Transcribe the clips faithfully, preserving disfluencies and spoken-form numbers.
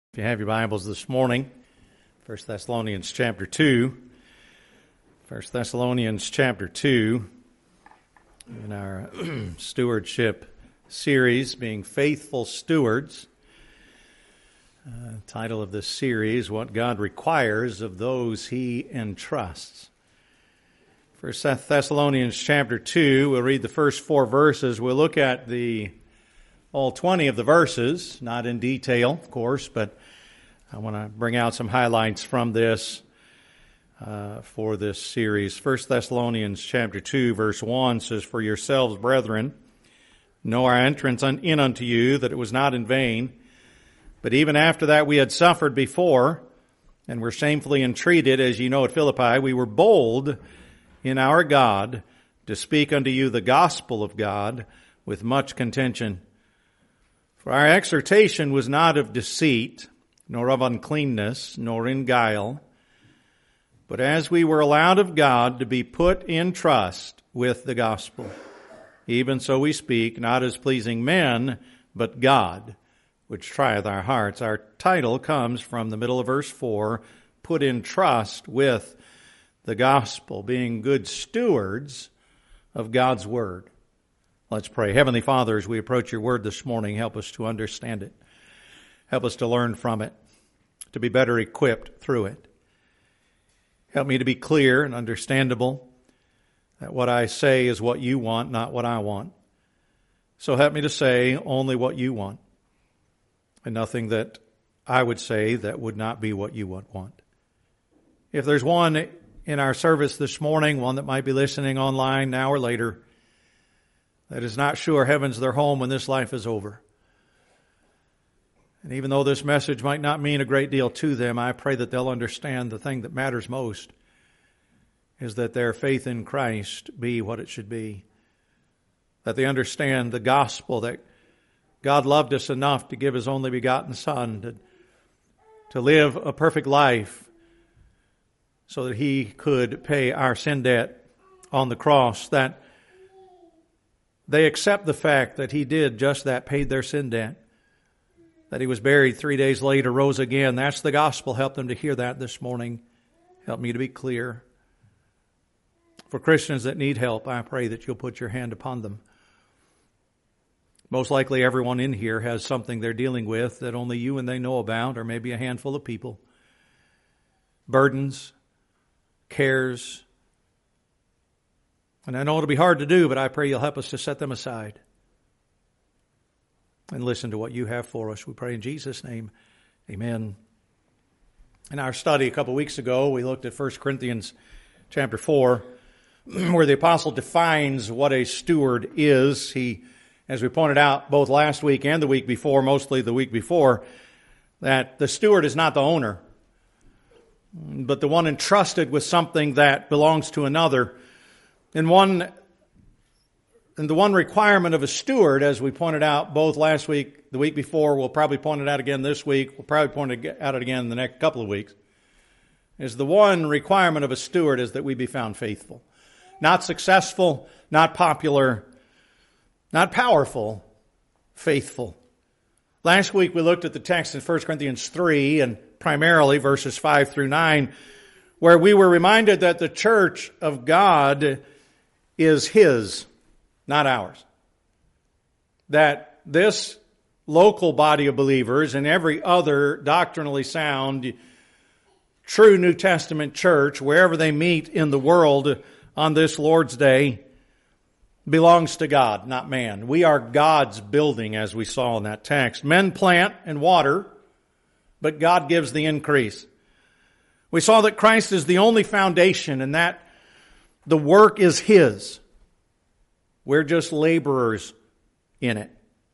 If you have your Bibles this morning, First Thessalonians chapter two. First Thessalonians chapter two, in our stewardship series, being Faithful Stewards. Uh, title of this series, What God Requires of Those He Entrusts. First Thessalonians chapter two, we'll read the first four verses. We'll look at the all twenty of the verses, not in detail, of course, but I want to bring out some highlights from this uh, for this series. First Thessalonians chapter two, verse one says, For yourselves, brethren, know our entrance in unto you, that it was not in vain. But even after that we had suffered before, and were shamefully entreated, as ye know at Philippi, we were bold in our God to speak unto you the gospel of God with much contention. For our exhortation was not of deceit, nor of uncleanness, nor in guile, but as we were allowed of God to be put in trust with the gospel. Even so we speak, not as pleasing men, but God, which trieth our hearts. Our title comes from the middle of verse four, put in trust with the gospel, being good stewards of God's word. Let's pray. Heavenly Father, as we approach your word this morning, help us to understand it. Help us to learn from it, to be better equipped through it. Help me to be clear and understandable, that what I say is what you want, not what I want. So help me to say only what you want, and nothing that I would say that would not be what you would want. If there's one in our service this morning, one that might be listening online now or later, that is not sure heaven's their home when this life is over, and even though this message might not mean a great deal to them, I pray that they'll understand the thing that matters most is that their faith in Christ be what it should be. That they understand the gospel, that God loved us enough to give His only begotten Son to, to live a perfect life so that He could pay our sin debt on the cross. That they accept the fact that He did just that, paid their sin debt. That He was buried three days later, rose again. That's the gospel. Help them to hear that this morning. Help me to be clear. For Christians that need help, I pray that you'll put your hand upon them. Most likely everyone in here has something they're dealing with that only you and they know about, or maybe a handful of people. Burdens, cares. And I know it'll be hard to do, but I pray you'll help us to set them aside and listen to what you have for us. We pray in Jesus' name. Amen. In our study a couple weeks ago, we looked at First Corinthians chapter four, where the apostle defines what a steward is. He, as we pointed out both last week and the week before, mostly the week before, that the steward is not the owner, but the one entrusted with something that belongs to another. And one And the one requirement of a steward, as we pointed out both last week, the week before, we'll probably point it out again this week, we'll probably point it out again in the next couple of weeks, is the one requirement of a steward is that we be found faithful. Not successful, not popular, not powerful, faithful. Last week we looked at the text in First Corinthians three, and primarily verses five through nine, where we were reminded that the church of God is His, not ours. That this local body of believers and every other doctrinally sound, true New Testament church, wherever they meet in the world on this Lord's Day, belongs to God, not man. We are God's building, as we saw in that text. Men plant and water, but God gives the increase. We saw that Christ is the only foundation and that the work is His. We're just laborers in it.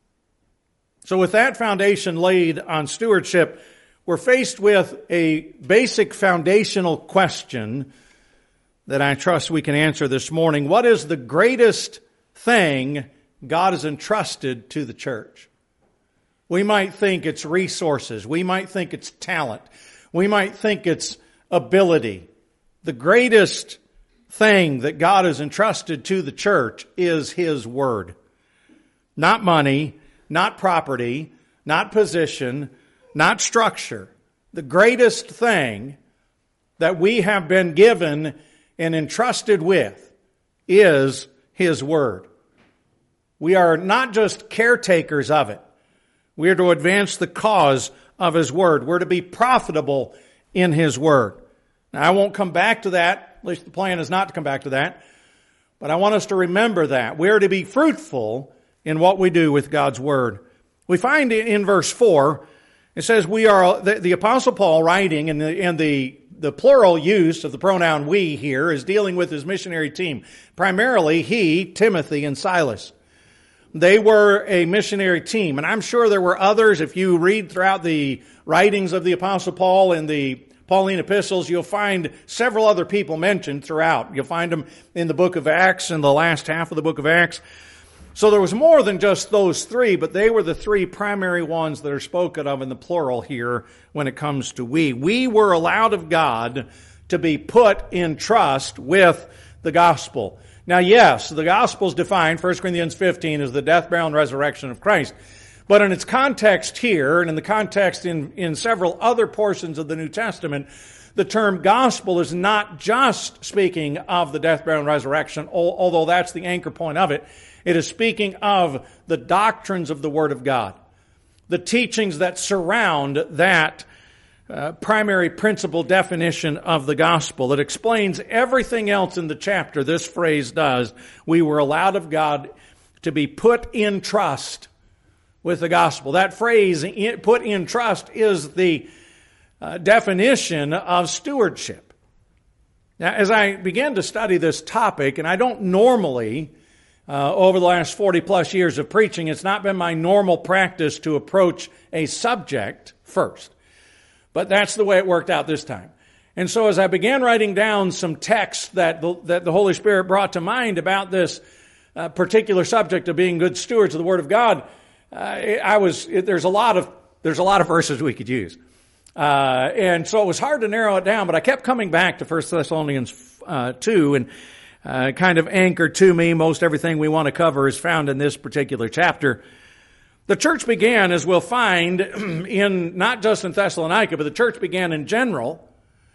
So with that foundation laid on stewardship, we're faced with a basic foundational question that I trust we can answer this morning. What is the greatest thing God has entrusted to the church? We might think it's resources. We might think it's talent. We might think it's ability. The greatest thing that God has entrusted to the church is His Word. Not money, not property, not position, not structure, the greatest thing that we have been given and entrusted with is His Word. We are not just caretakers of it. We are to advance the cause of His Word. We're to be profitable in His Word. Now, I won't come back to that. At least the plan is not to come back to that. But I want us to remember that. We are to be fruitful in what we do with God's Word. We find in verse four, it says we are, the, the Apostle Paul writing, and the, and the, the plural use of the pronoun we here is dealing with his missionary team. Primarily he, Timothy, and Silas. They were a missionary team, and I'm sure there were others. If you read throughout the writings of the Apostle Paul and the Pauline epistles, you'll find several other people mentioned throughout. You'll find them in the book of Acts, in the last half of the book of Acts. So there was more than just those three, but they were the three primary ones that are spoken of in the plural here when it comes to we. We were allowed of God to be put in trust with the gospel. Now, yes, the gospel is defined, First Corinthians fifteen, as the death, burial, and resurrection of Christ. But in its context here, and in the context in, in several other portions of the New Testament, the term gospel is not just speaking of the death, burial, and resurrection, although that's the anchor point of it. It is speaking of the doctrines of the Word of God, the teachings that surround that uh, primary principle definition of the gospel that explains everything else in the chapter. This phrase does. We were allowed of God to be put in trust with the gospel. That phrase, put in trust, is the uh, definition of stewardship. Now, as I began to study this topic, and I don't normally, uh, over the last forty plus years of preaching, it's not been my normal practice to approach a subject first. But that's the way it worked out this time. And so as I began writing down some texts that the, that the Holy Spirit brought to mind about this uh, particular subject of being good stewards of the Word of God, uh, I was it, there's a lot of there's a lot of verses we could use, uh, and so it was hard to narrow it down. But I kept coming back to First Thessalonians uh, two, and uh, kind of anchored to me. Most everything we want to cover is found in this particular chapter. The church began, as we'll find, in not just in Thessalonica, but the church began in general,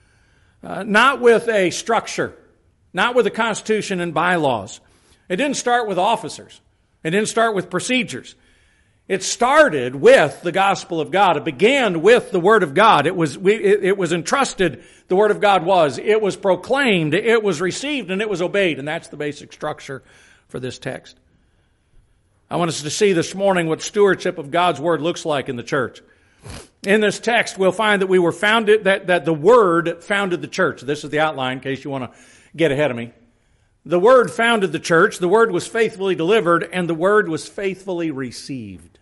uh, not with a structure, not with a constitution and bylaws. It didn't start with officers. It didn't start with procedures. It started with the gospel of God. It began with the Word of God. It was, we, it, it was entrusted, the Word of God was. It was proclaimed, it was received, and it was obeyed. And that's the basic structure for this text. I want us to see this morning what stewardship of God's Word looks like in the church. In this text, we'll find that we were founded, that, that the Word founded the church. This is the outline in case you want to get ahead of me. The Word founded the church, the Word was faithfully delivered, and the Word was faithfully received.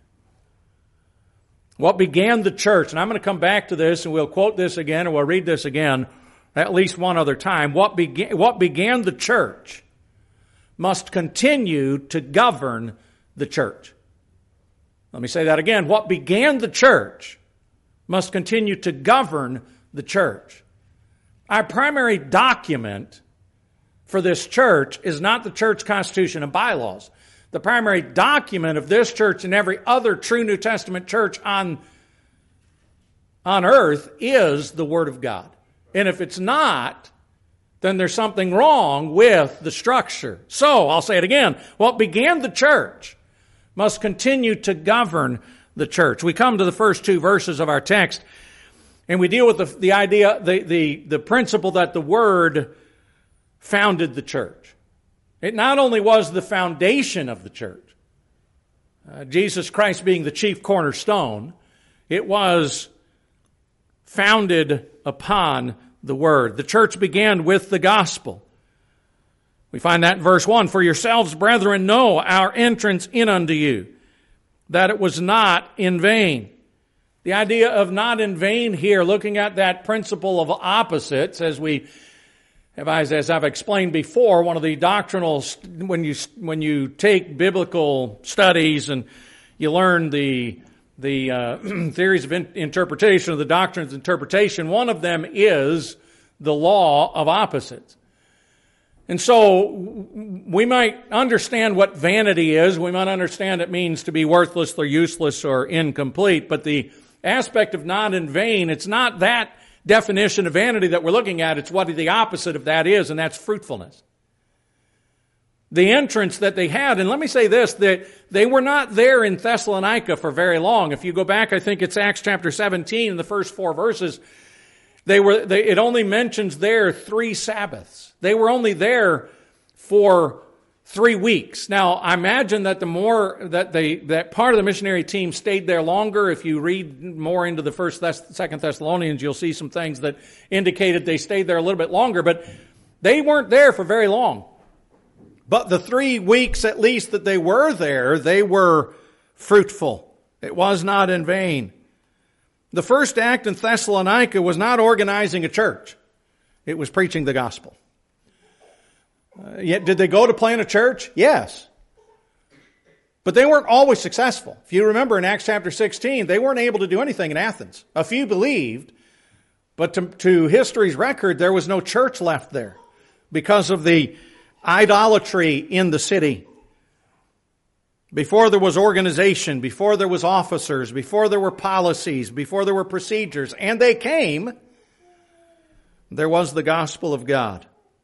What began the church, and I'm going to come back to this, and we'll quote this again, or we'll read this again at least one other time. What began, what began the church must continue to govern the church. Let me say that again. What began the church must continue to govern the church. Our primary document for this church is not the church constitution and bylaws. The primary document of this church and every other true New Testament church on, on earth is the Word of God. And if it's not, then there's something wrong with the structure. So, I'll say it again. What began the church must continue to govern the church. We come to the first two verses of our text, and we deal with the, the idea, the, the, the principle that the Word founded the church. It not only was the foundation of the church, uh, Jesus Christ being the chief cornerstone, it was founded upon the Word. The church began with the gospel. We find that in verse one. For yourselves, brethren, know our entrance in unto you, that it was not in vain. The idea of not in vain here, looking at that principle of opposites, as we have, as I've explained before, one of the doctrinal, when you when you take biblical studies and you learn the the uh, theories of in, interpretation, of the doctrines of interpretation, one of them is the law of opposites. And so we might understand what vanity is. We might understand it means to be worthless or useless or incomplete. But the aspect of not in vain, it's not that definition of vanity that we're looking at. It's what the opposite of that is, and that's fruitfulness. The entrance that they had, and let me say this, that they were not there in Thessalonica for very long. If you go back, I think it's Acts chapter seventeen, in the first four verses, they were, they, it only mentions there three Sabbaths. They were only there for three weeks. Now, I imagine that the more that they that part of the missionary team stayed there longer. If you read more into the first, Thess- second Thessalonians, you'll see some things that indicated they stayed there a little bit longer. But they weren't there for very long. But the three weeks at least that they were there, they were fruitful. It was not in vain. The first act in Thessalonica was not organizing a church. It was preaching the gospel. Uh, yet, did they go to plant a church? Yes. But they weren't always successful. If you remember in Acts chapter sixteen, they weren't able to do anything in Athens. A few believed, but to, to history's record, there was no church left there because of the idolatry in the city. Before there was organization, before there was officers, before there were policies, before there were procedures, and they came, there was the gospel of God.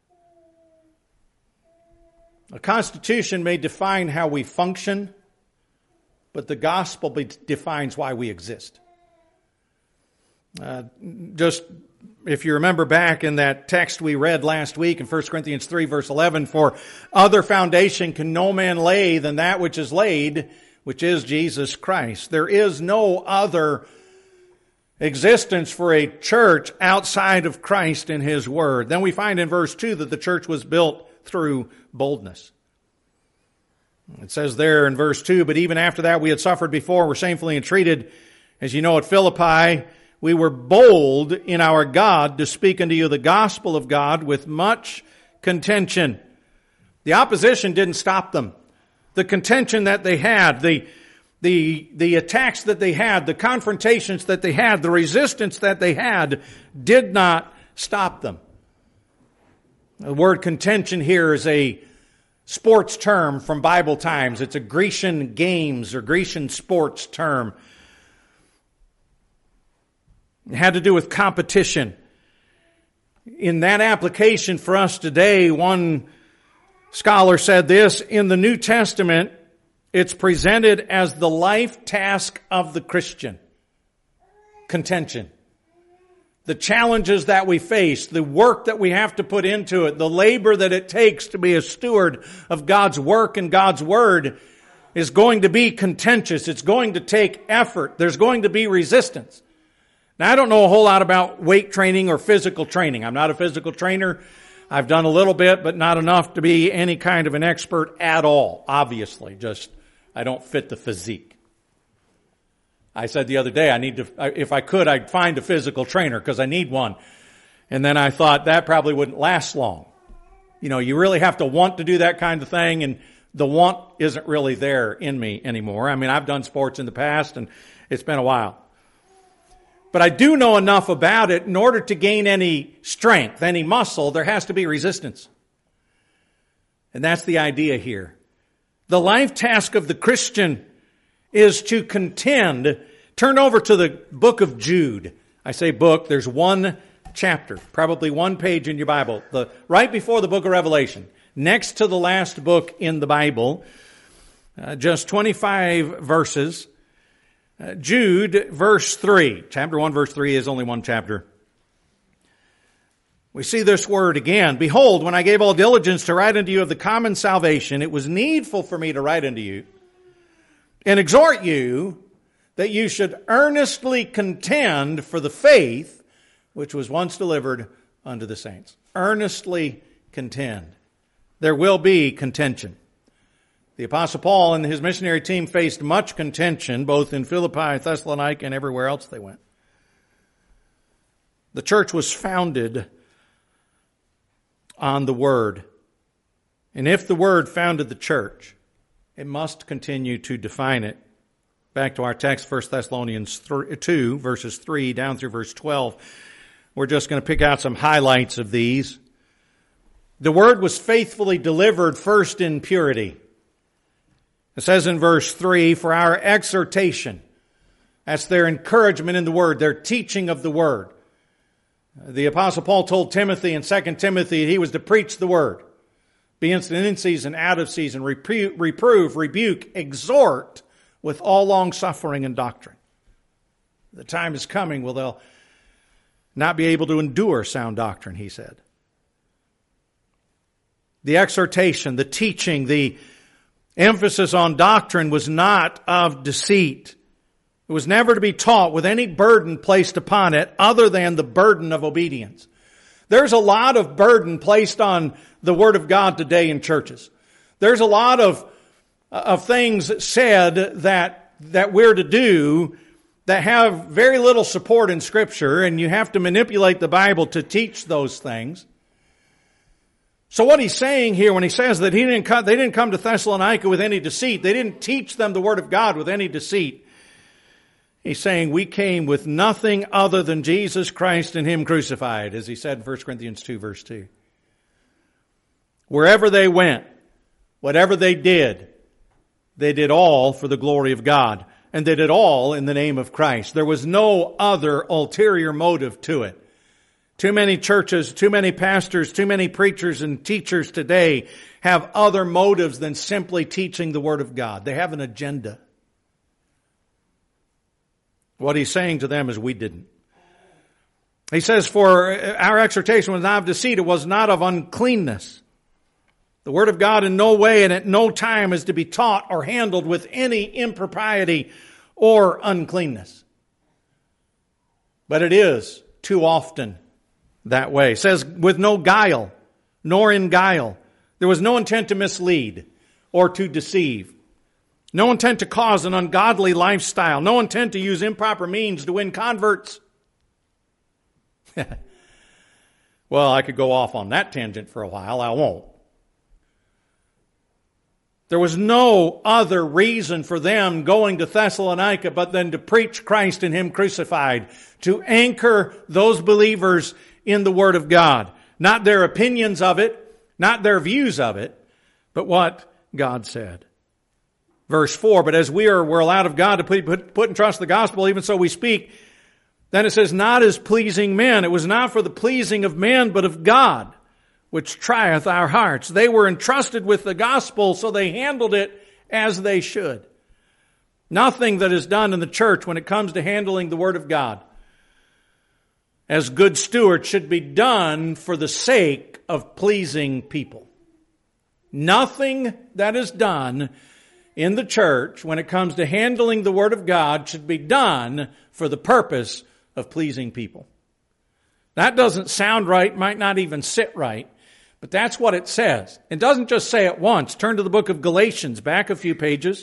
A constitution may define how we function, but the gospel defines why we exist. Uh, just if you remember back in that text we read last week in First Corinthians three, verse eleven, for other foundation can no man lay than that which is laid, which is Jesus Christ. There is no other existence for a church outside of Christ and His Word. Then we find in verse two that the church was built through boldness. It says there in verse two, but even after that we had suffered before, were shamefully entreated. As you know, at Philippi, we were bold in our God to speak unto you the gospel of God with much contention. The opposition didn't stop them. The contention that they had, the, the, the attacks that they had, the confrontations that they had, the resistance that they had did not stop them. The word contention here is a sports term from Bible times. It's a Grecian games or Grecian sports term. It had to do with competition. In that application for us today, one scholar said this, in the New Testament, it's presented as the life task of the Christian. Contention. The challenges that we face, the work that we have to put into it, the labor that it takes to be a steward of God's work and God's Word is going to be contentious. It's going to take effort. There's going to be resistance. Now, I don't know a whole lot about weight training or physical training. I'm not a physical trainer. I've done a little bit, but not enough to be any kind of an expert at all, obviously. Just, I don't fit the physique. I said the other day, I need to, if I could, I'd find a physical trainer because I need one. And then I thought that probably wouldn't last long. You know, you really have to want to do that kind of thing, and the want isn't really there in me anymore. I mean, I've done sports in the past, and it's been a while. But I do know enough about it. In order to gain any strength, any muscle, there has to be resistance. And that's the idea here. The life task of the Christian is to contend. Turn over to the book of Jude. I say book, there's one chapter, probably one page in your Bible, the right before the book of Revelation, next to the last book in the Bible, uh, just twenty-five verses. Uh, Jude, verse three. Chapter one, verse three is only one chapter. We see this word again. Behold, when I gave all diligence to write unto you of the common salvation, it was needful for me to write unto you and exhort you that you should earnestly contend for the faith which was once delivered unto the saints. Earnestly contend. There will be contention. The Apostle Paul and his missionary team faced much contention, both in Philippi, Thessalonica, and everywhere else they went. The church was founded on the Word. And if the Word founded the church, it must continue to define it. Back to our text, First Thessalonians two, verses three down through verse twelve. We're just going to pick out some highlights of these. The Word was faithfully delivered first in purity. It says in verse three, for our exhortation. That's their encouragement in the Word, their teaching of the Word. The Apostle Paul told Timothy in Second Timothy he was to preach the Word. Be instant in season, out of season, reprove, reprove, rebuke, exhort with all long suffering and doctrine. The time is coming where they'll not be able to endure sound doctrine, he said. The exhortation, the teaching, the emphasis on doctrine was not of deceit. It was never to be taught with any burden placed upon it other than the burden of obedience. There's a lot of burden placed on the Word of God today in churches. There's a lot of, of things said that, that we're to do that have very little support in Scripture, and you have to manipulate the Bible to teach those things. So what he's saying here when he says that he didn't come, they didn't come to Thessalonica with any deceit, they didn't teach them the Word of God with any deceit. He's saying we came with nothing other than Jesus Christ and Him crucified, as he said in First Corinthians two, verse two. Wherever they went, whatever they did, they did all for the glory of God. And they did all in the name of Christ. There was no other ulterior motive to it. Too many churches, too many pastors, too many preachers and teachers today have other motives than simply teaching the Word of God. They have an agenda. What he's saying to them is we didn't. He says, for our exhortation was not of deceit, it was not of uncleanness. The Word of God in no way and at no time is to be taught or handled with any impropriety or uncleanness. But it is too often that way. It says, with no guile, nor in guile. There was no intent to mislead or to deceive. No intent to cause an ungodly lifestyle. No intent to use improper means to win converts. Well, I could go off on that tangent for a while. I won't. There was no other reason for them going to Thessalonica but than to preach Christ and Him crucified, to anchor those believers in the Word of God. Not their opinions of it, not their views of it, but what God said. Verse four, but as we are we're allowed of God to put, put, put and trust the gospel, even so we speak. Then it says, not as pleasing men. It was not for the pleasing of men, but of God, which trieth our hearts. They were entrusted with the gospel, so they handled it as they should. Nothing that is done in the church when it comes to handling the Word of God as good stewards should be done for the sake of pleasing people. Nothing that is done in the church when it comes to handling the Word of God should be done for the purpose of pleasing people. That doesn't sound right, might not even sit right, but that's what it says. It doesn't just say it once. Turn to the book of Galatians, back a few pages.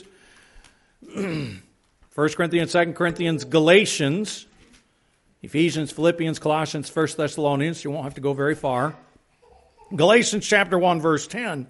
First Corinthians, Second Corinthians, Galatians, Ephesians, Philippians, Colossians, First Thessalonians. You won't have to go very far. Galatians chapter one, verse ten.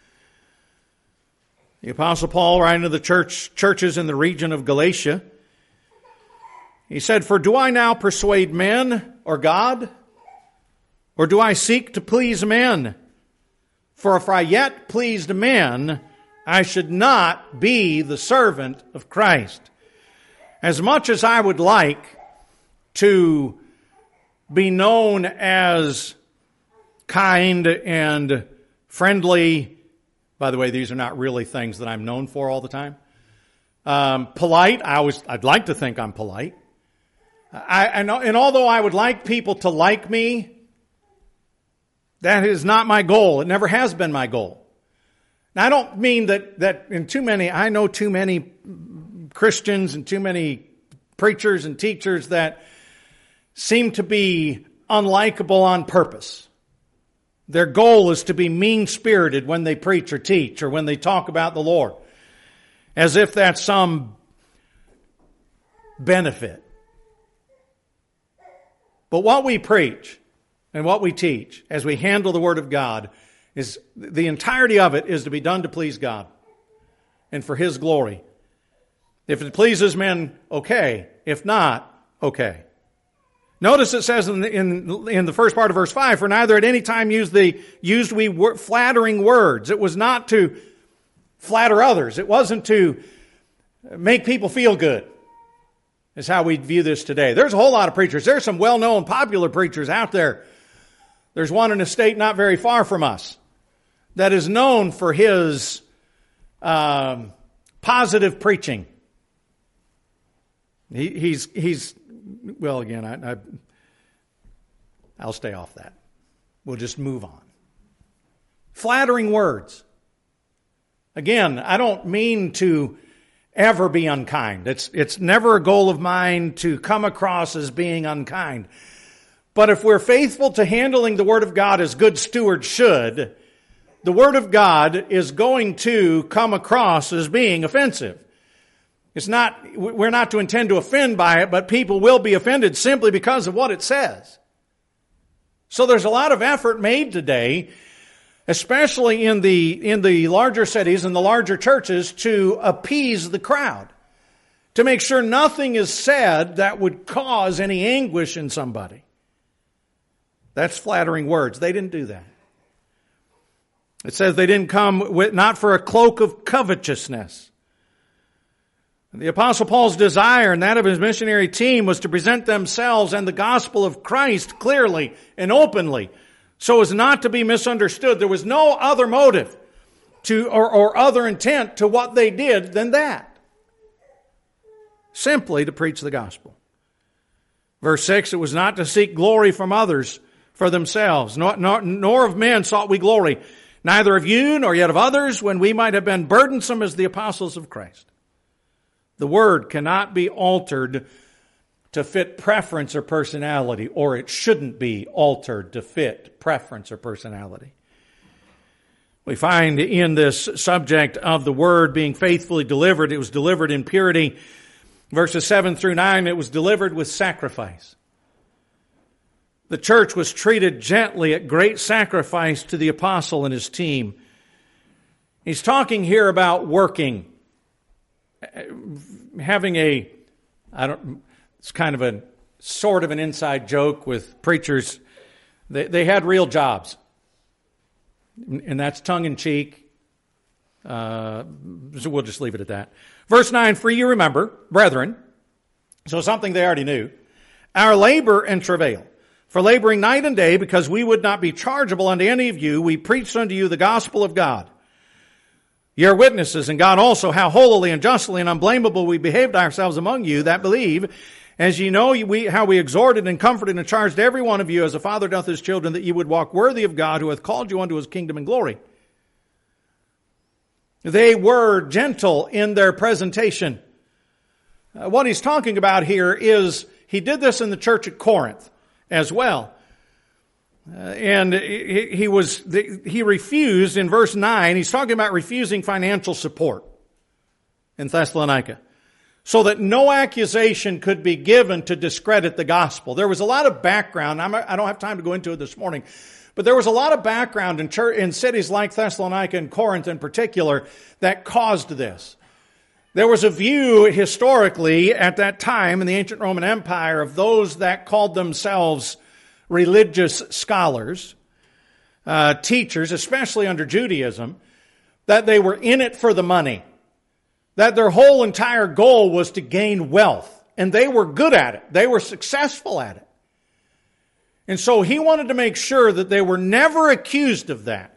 The Apostle Paul, writing to the church, churches in the region of Galatia, he said, for do I now persuade men or God? Or do I seek to please men? For if I yet pleased men, I should not be the servant of Christ. As much as I would like to be known as kind and friendly, by the way, these are not really things that I'm known for all the time. Um, polite, I always, I'd like to think I'm polite. I, and, and although I would like people to like me, that is not my goal. It never has been my goal. Now, I don't mean that, that in too many, I know too many Christians and too many preachers and teachers that seem to be unlikable on purpose. Their goal is to be mean-spirited when they preach or teach or when they talk about the Lord, as if that's some benefit. But what we preach and what we teach as we handle the Word of God is the entirety of it is to be done to please God and for His glory. If it pleases men, okay. If not, okay. Notice it says in the, in, in the first part of verse five, for neither at any time used, the, used we wor- flattering words. It was not to flatter others. It wasn't to make people feel good. is how we view this today. There's a whole lot of preachers. There's some well-known, popular preachers out there. There's one in a state not very far from us that is known for his um, positive preaching. He, he's, he's, well, again, I, I, I'll stay off that. We'll just move on. Flattering words. Again, I don't mean to ever be unkind. It's, it's never a goal of mine to come across as being unkind. But if we're faithful to handling the Word of God as good stewards should, the Word of God is going to come across as being offensive. It's not, we're not to intend to offend by it, but people will be offended simply because of what it says. So there's a lot of effort made today, especially in the, in the larger cities and the larger churches, to appease the crowd, to make sure nothing is said that would cause any anguish in somebody. That's flattering words. They didn't do that. It says they didn't come with, not for a cloak of covetousness. The Apostle Paul's desire and that of his missionary team was to present themselves and the gospel of Christ clearly and openly so as not to be misunderstood. There was no other motive to or, or other intent to what they did than that. Simply to preach the gospel. Verse six, it was not to seek glory from others for themselves, nor, nor, nor of men sought we glory, neither of you nor yet of others, when we might have been burdensome as the apostles of Christ. The word cannot be altered to fit preference or personality, or it shouldn't be altered to fit preference or personality. We find in this subject of the word being faithfully delivered, it was delivered in purity. Verses seven through nine, it was delivered with sacrifice. The church was treated gently at great sacrifice to the apostle and his team. He's talking here about working. Having a, I don't, it's kind of a sort of an inside joke with preachers. They, they had real jobs. And that's tongue in cheek. Uh, so we'll just leave it at that. Verse nine, for you remember, brethren, so something they already knew, our labor and travail. For laboring night and day, because we would not be chargeable unto any of you, we preached unto you the gospel of God. Ye are witnesses, and God also, how holily and justly and unblameable we behaved ourselves among you that believe, as ye know we, how we exhorted and comforted and charged every one of you, as a father doth his children, that ye would walk worthy of God, who hath called you unto his kingdom and glory. They were gentle in their presentation. Uh, what he's talking about here is, he did this in the church at Corinth as well. Uh, and he, he was, he refused in verse nine, he's talking about refusing financial support in Thessalonica, so that no accusation could be given to discredit the gospel. There was a lot of background. I'm, I don't have time to go into it this morning, but there was a lot of background in, church, in cities like Thessalonica and Corinth in particular that caused this. There was a view historically at that time in the ancient Roman Empire of those that called themselves religious scholars, uh, teachers, especially under Judaism, that they were in it for the money, that their whole entire goal was to gain wealth, and they were good at it. They were successful at it. And so he wanted to make sure that they were never accused of that.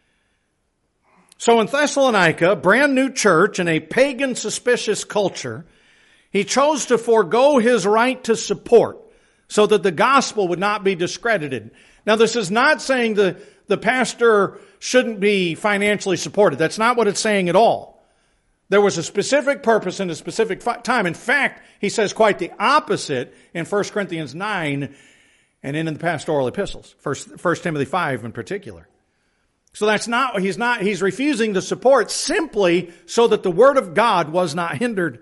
So in Thessalonica, a brand new church in a pagan, suspicious culture, he chose to forego his right to support so that the gospel would not be discredited. Now, this is not saying the, the pastor shouldn't be financially supported. That's not what it's saying at all. There was a specific purpose and a specific time. In fact, he says quite the opposite in First Corinthians nine and in the pastoral epistles, First Timothy five in particular. So that's not, he's not, he's refusing to support simply so that the word of God was not hindered.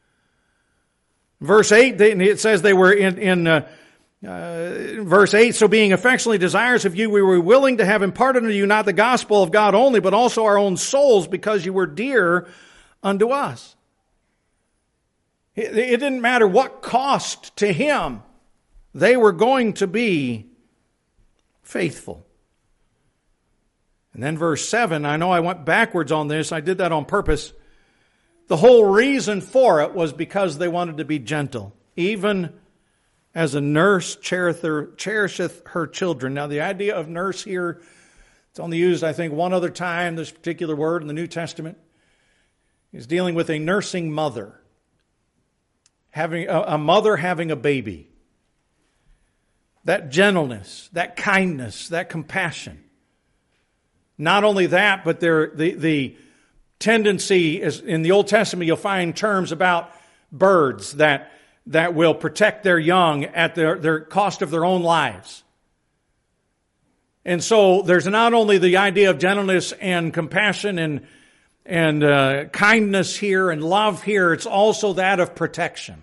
Verse eight, it says they were in, in uh, uh, verse eight, so being affectionately desirous of you, we were willing to have imparted unto you not the gospel of God only, but also our own souls, because you were dear unto us. It, it didn't matter what cost to him. They were going to be faithful. And then verse seven, I know I went backwards on this. I did that on purpose. The whole reason for it was because they wanted to be gentle. even as a nurse cherisheth her children. Now, the idea of nurse here, it's only used, I think, one other time, this particular word in the New Testament, is dealing with a nursing mother. Having a, a mother having a baby. That gentleness, that kindness, that compassion. Not only that, but there, the, the tendency is in the Old Testament, you'll find terms about birds that, that will protect their young at their, their cost of their own lives. And so there's not only the idea of gentleness and compassion and, and uh, kindness here and love here, it's also that of protection.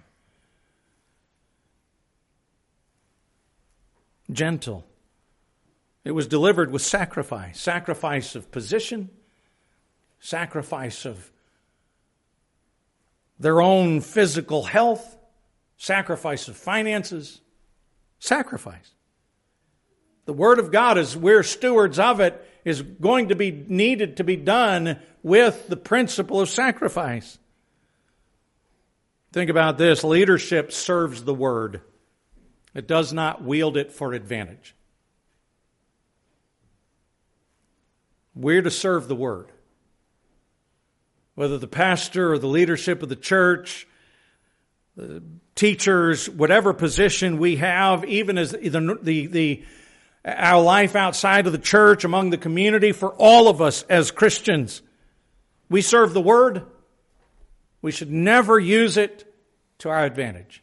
Gentle. It was delivered with sacrifice. Sacrifice of position. Sacrifice of their own physical health. Sacrifice of finances. Sacrifice. The Word of God, as we're stewards of it, is going to be needed to be done with the principle of sacrifice. Think about this. Leadership serves the Word. It does not wield it for advantage. We're to serve the Word. Whether the pastor or the leadership of the church, the teachers, whatever position we have, even as the, the, the our life outside of the church, among the community, for all of us as Christians, we serve the Word. We should never use it to our advantage.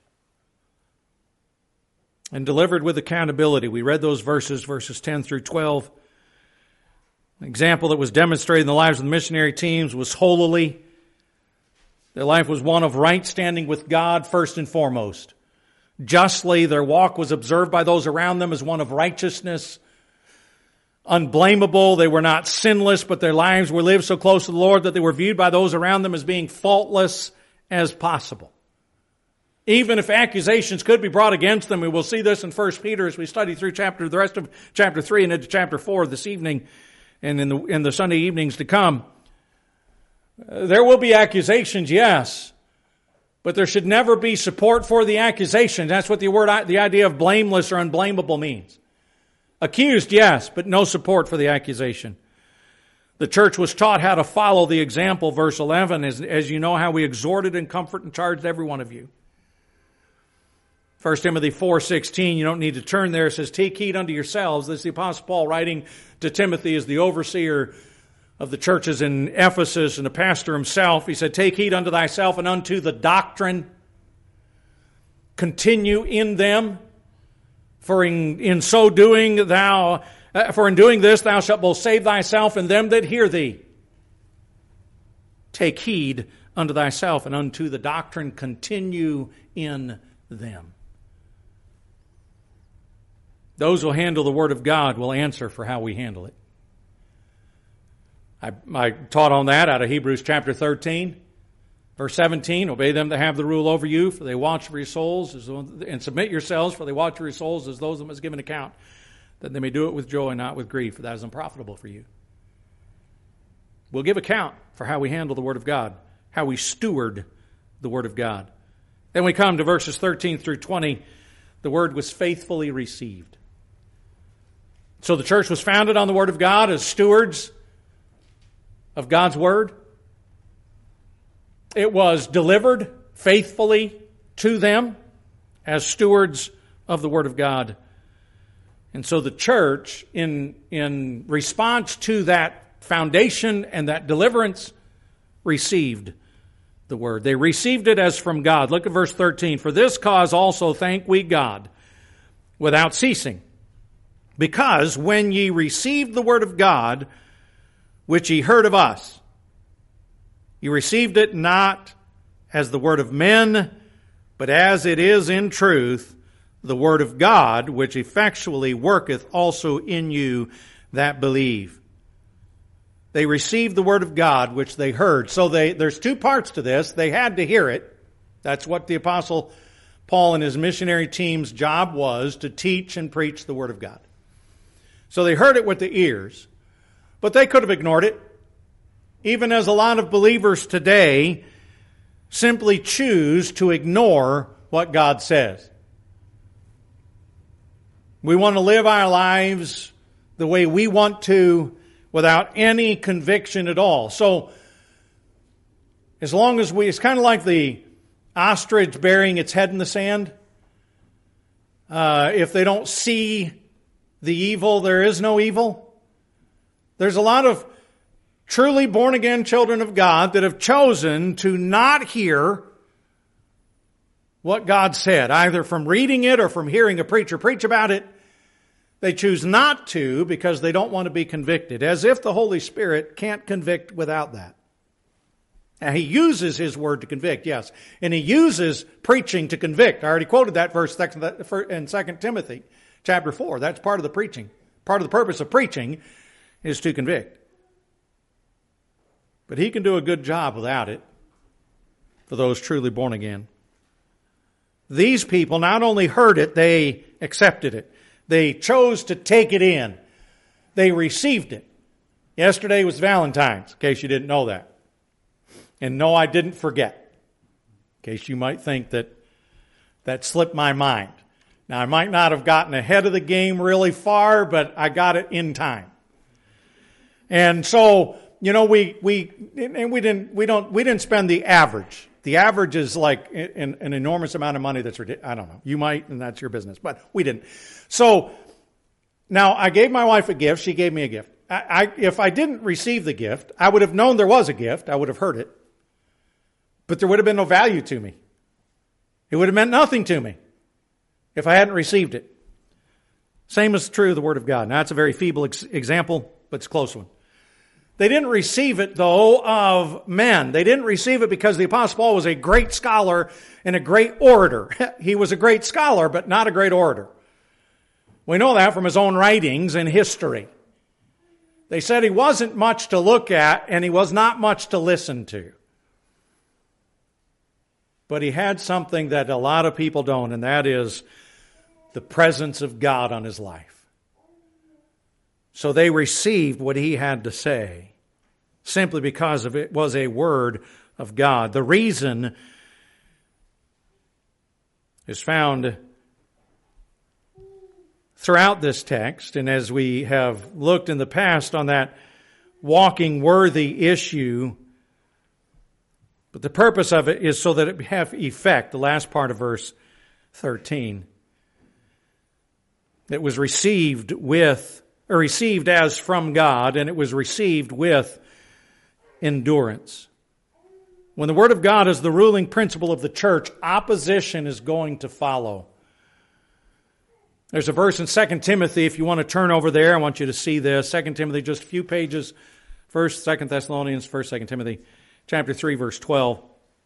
And delivered with accountability. We read those verses, verses ten through twelve. An example that was demonstrated in the lives of the missionary teams was holily. Their life was one of right standing with God first and foremost. Justly, their walk was observed by those around them as one of righteousness. Unblameable, they were not sinless, but their lives were lived so close to the Lord that they were viewed by those around them as being faultless as possible. Even if accusations could be brought against them, and we'll see this in First Peter as we study through chapter, the rest of chapter three and into chapter four this evening and in the, in the Sunday evenings to come. Uh, there will be accusations, yes, but there should never be support for the accusation. That's what the word, the idea of blameless or unblameable means. Accused, yes, but no support for the accusation. The church was taught how to follow the example, verse eleven, as, as you know how we exhorted and comforted and charged every one of you. First Timothy four sixteen, you don't need to turn there. It says, take heed unto yourselves. This is the Apostle Paul writing to Timothy as the overseer of the churches in Ephesus and the pastor himself. He said, take heed unto thyself and unto the doctrine. Continue in them. For in, in so doing thou, uh, for in doing this thou shalt both save thyself and them that hear thee. Take heed unto thyself and unto the doctrine. Continue in them. Those who handle the Word of God will answer for how we handle it. I, I taught on that out of Hebrews chapter thirteen, verse seventeen. Obey them that have the rule over you, for they watch for your souls, as, and submit yourselves, for they watch for your souls as those that must give an account, that they may do it with joy and not with grief, for that is unprofitable for you. We'll give account for how we handle the Word of God, how we steward the Word of God. Then we come to verses thirteen through twenty. The Word was faithfully received. So the church was founded on the Word of God as stewards of God's Word. It was delivered faithfully to them as stewards of the Word of God. And so the church, in, in response to that foundation and that deliverance, received the Word. They received it as from God. Look at verse thirteen. For this cause also thank we God without ceasing. Because when ye received the Word of God, which ye heard of us, ye received it not as the word of men, but as it is in truth, the Word of God, which effectually worketh also in you that believe. They received the Word of God, which they heard. So they, there's two parts to this. They had to hear it. That's what the Apostle Paul and his missionary team's job was, to teach and preach the Word of God. So they heard it with the ears, but they could have ignored it. Even as a lot of believers today simply choose to ignore what God says. We want to live our lives the way we want to without any conviction at all. So, as long as we, it's kind of like the ostrich burying its head in the sand. Uh, if they don't see the evil, there is no evil. There's a lot of truly born-again children of God that have chosen to not hear what God said, either from reading it or from hearing a preacher preach about it. They choose not to because they don't want to be convicted, as if the Holy Spirit can't convict without that. Now, He uses His Word to convict, yes. And He uses preaching to convict. I already quoted that verse in Second Timothy chapter four. That's part of the preaching. Part of the purpose of preaching is to convict. But He can do a good job without it for those truly born again. These people not only heard it, they accepted it. They chose to take it in. They received it. Yesterday was Valentine's, in case you didn't know that. And no, I didn't forget, in case you might think that that slipped my mind. Now, I might not have gotten ahead of the game really far, but I got it in time. And so, you know, we we and we didn't we don't we didn't spend the average. The average is like an, an enormous amount of money that's ridiculous. I don't know. You might, and that's your business, but we didn't. So now I gave my wife a gift. She gave me a gift. I, I, if I didn't receive the gift, I would have known there was a gift. I would have heard it. But there would have been no value to me. It would have meant nothing to me if I hadn't received it. Same is true of the Word of God. Now, that's a very feeble ex- example, but it's a close one. They didn't receive it, though, of men. They didn't receive it because the Apostle Paul was a great scholar and a great orator. He was a great scholar, but not a great orator. We know that from his own writings and history. They said he wasn't much to look at, and he was not much to listen to. But he had something that a lot of people don't, and that is the presence of God on his life. So they received what he had to say simply because of it was a word of God. The reason is found throughout this text, and as we have looked in the past on that walking worthy issue. But the purpose of it is so that it have effect, the last part of verse thirteen. It was received with, or received as from God, and it was received with endurance. When the Word of God is the ruling principle of the church, opposition is going to follow. There's a verse in Second Timothy, if you want to turn over there, I want you to see this. Second Timothy, just a few pages. First, Second Thessalonians, First, Second Timothy. Chapter three, verse twelve.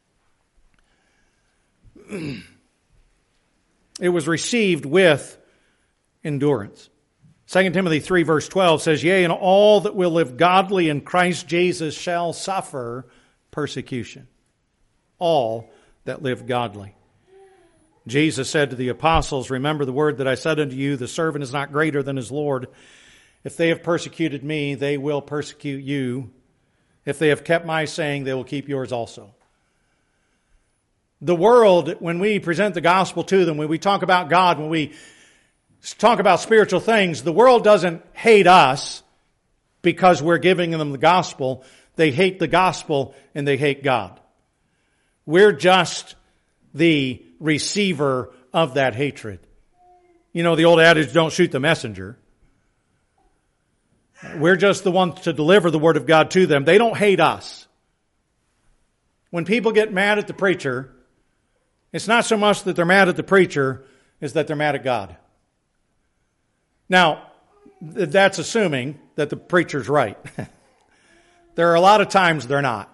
It was received with endurance. Second Timothy three, verse twelve says, Yea, and all that will live godly in Christ Jesus shall suffer persecution. All that live godly. Jesus said to the apostles, Remember the word that I said unto you, the servant is not greater than his Lord. If they have persecuted me, they will persecute you. If they have kept my saying, they will keep yours also. The world, when we present the gospel to them, when we talk about God, when we talk about spiritual things, the world doesn't hate us because we're giving them the gospel. They hate the gospel and they hate God. We're just the receiver of that hatred. You know the old adage, don't shoot the messenger. We're just the ones to deliver the Word of God to them. They don't hate us. When people get mad at the preacher, it's not so much that they're mad at the preacher, it's that they're mad at God. Now, that's assuming that the preacher's right. There are a lot of times they're not.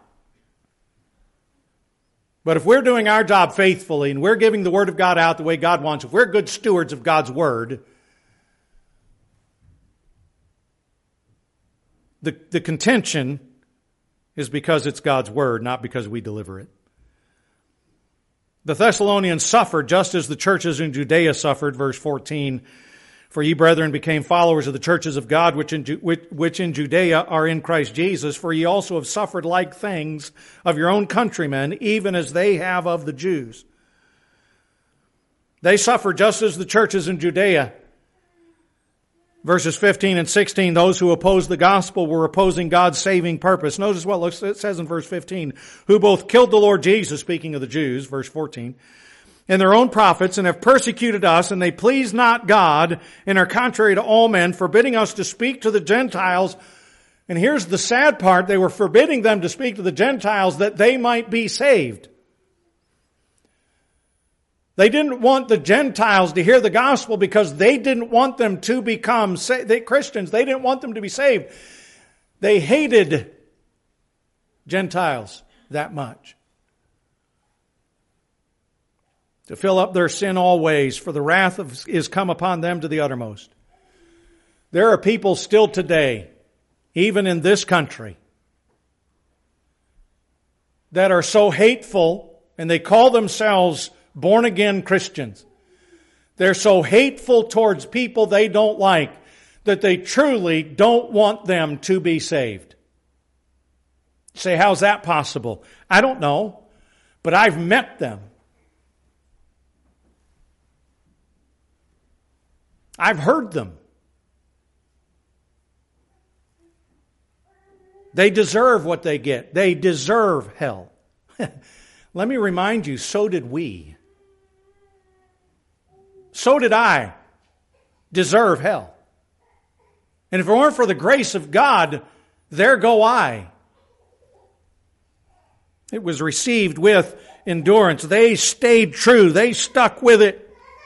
But if we're doing our job faithfully and we're giving the Word of God out the way God wants, if we're good stewards of God's Word, The, the contention is because it's God's Word, not because we deliver it. The Thessalonians suffered just as the churches in Judea suffered, verse fourteen. For ye, brethren, became followers of the churches of God, which in, which, which in Judea are in Christ Jesus. For ye also have suffered like things of your own countrymen, even as they have of the Jews. They suffer just as the churches in Judea. Verses fifteen and sixteen, those who opposed the gospel were opposing God's saving purpose. Notice what it says in verse fifteen. Who both killed the Lord Jesus, speaking of the Jews, verse fourteen, and their own prophets, and have persecuted us, and they please not God, and are contrary to all men, forbidding us to speak to the Gentiles. And here's the sad part, they were forbidding them to speak to the Gentiles that they might be saved. They didn't want the Gentiles to hear the gospel because they didn't want them to become sa- they, Christians. They didn't want them to be saved. They hated Gentiles that much. To fill up their sin always, for the wrath of, is come upon them to the uttermost. There are people still today, even in this country, that are so hateful, and they call themselves born-again Christians. They're so hateful towards people they don't like that they truly don't want them to be saved. You say, how's that possible? I don't know, but I've met them. I've heard them. They deserve what they get. They deserve hell. Let me remind you, so did we. So did I deserve hell. And if it weren't for the grace of God, there go I. It was received with endurance. They stayed true. They stuck with it.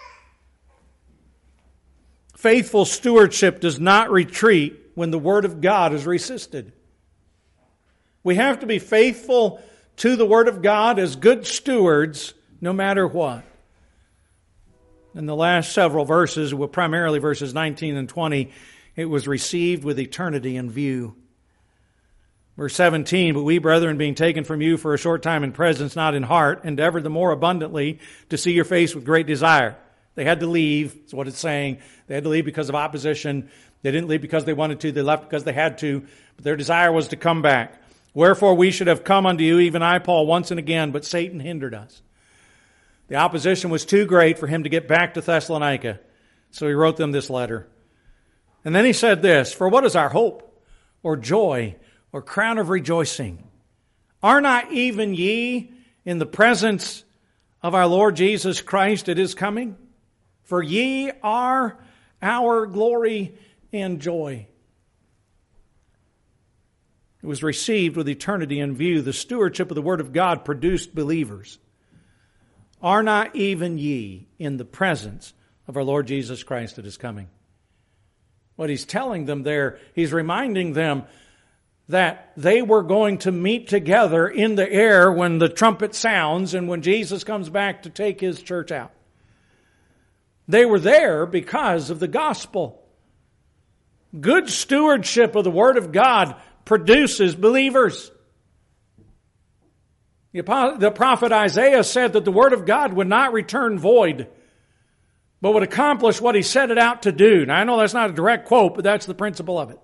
Faithful stewardship does not retreat when the Word of God is resisted. We have to be faithful to the Word of God as good stewards no matter what. In the last several verses, well, primarily verses nineteen and twenty, it was received with eternity in view. Verse seventeen, but we, brethren, being taken from you for a short time in presence, not in heart, endeavored the more abundantly to see your face with great desire. They had to leave, is what it's saying. They had to leave because of opposition. They didn't leave because they wanted to. They left because they had to. But their desire was to come back. Wherefore we should have come unto you, even I, Paul, once and again, but Satan hindered us. The opposition was too great for him to get back to Thessalonica. So he wrote them this letter. And then he said this, for what is our hope, or joy, or crown of rejoicing? Are not even ye in the presence of our Lord Jesus Christ at his coming? For ye are our glory and joy. It was received with eternity in view. The stewardship of the Word of God produced believers. Are not even ye in the presence of our Lord Jesus Christ at his coming? What he's telling them there, he's reminding them that they were going to meet together in the air when the trumpet sounds and when Jesus comes back to take his church out. They were there because of the gospel. Good stewardship of the Word of God produces believers. The prophet Isaiah said that the Word of God would not return void, but would accomplish what he set it out to do. Now, I know that's not a direct quote, but that's the principle of it.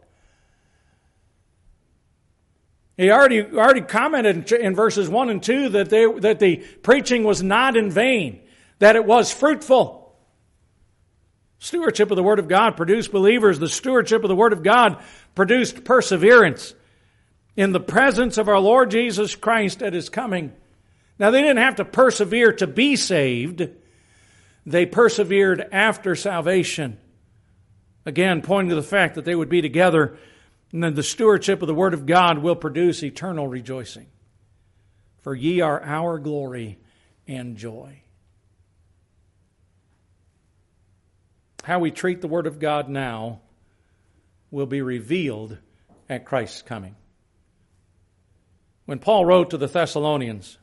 He already, already commented in verses one and two that, they, that the preaching was not in vain, that it was fruitful. Stewardship of the Word of God produced believers. The stewardship of the Word of God produced perseverance in the presence of our Lord Jesus Christ at his coming. Now, they didn't have to persevere to be saved. They persevered after salvation. Again, pointing to the fact that they would be together, and then the stewardship of the Word of God will produce eternal rejoicing. For ye are our glory and joy. How we treat the Word of God now will be revealed at Christ's coming. When Paul wrote to the Thessalonians,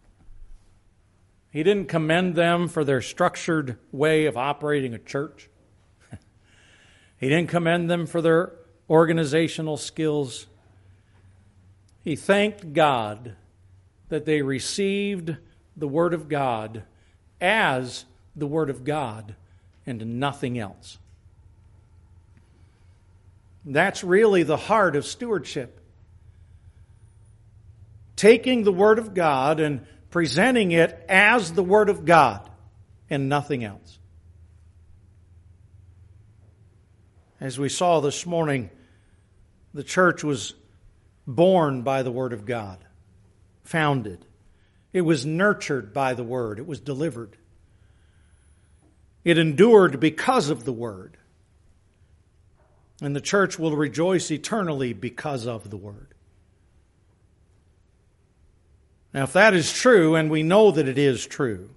he didn't commend them for their structured way of operating a church. He didn't commend them for their organizational skills. He thanked God that they received the Word of God as the Word of God and nothing else. That's really the heart of stewardship. Taking the Word of God and presenting it as the Word of God. and nothing else. As we saw this morning, the church was born by the Word of God, founded. It was nurtured by the Word. It was delivered. It endured because of the Word. And the church will rejoice eternally because of the Word. Now, if that is true, and we know that it is true,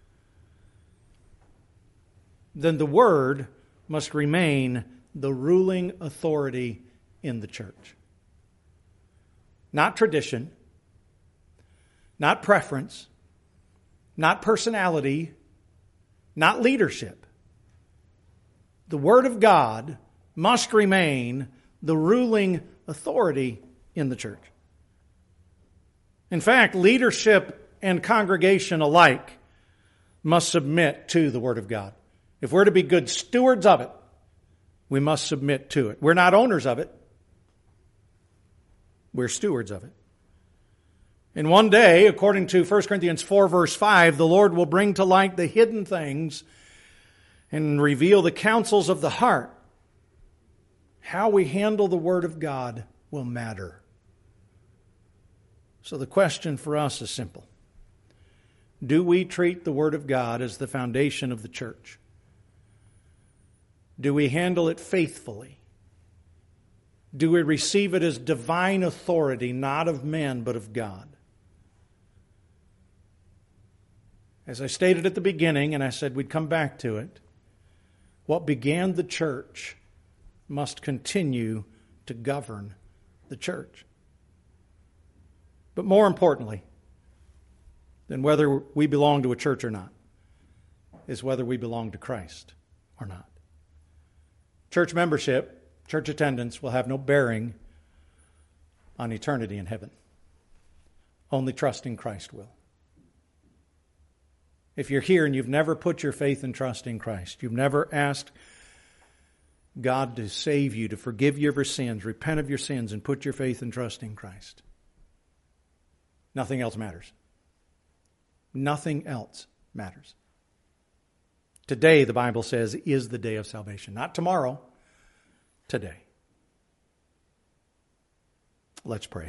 then the Word must remain the ruling authority in the church. Not tradition, not preference, not personality, not leadership. The Word of God must remain the ruling authority in the church. In fact, leadership and congregation alike must submit to the Word of God. If we're to be good stewards of it, we must submit to it. We're not owners of it. We're stewards of it. And one day, according to First Corinthians four, verse five, the Lord will bring to light the hidden things and reveal the counsels of the heart. How we handle the Word of God will matter. So the question for us is simple. Do we treat the Word of God as the foundation of the church? Do we handle it faithfully? Do we receive it as divine authority, not of men, but of God? As I stated at the beginning, and I said we'd come back to it, what began the church must continue to govern the church. But more importantly than whether we belong to a church or not, is whether we belong to Christ or not. Church membership, church attendance will have no bearing on eternity in heaven. Only trusting Christ will. If you're here and you've never put your faith and trust in Christ, you've never asked God to save you, to forgive you of your sins, repent of your sins, and put your faith and trust in Christ, nothing else matters. Nothing else matters. Today, the Bible says, is the day of salvation. Not tomorrow, today. Let's pray.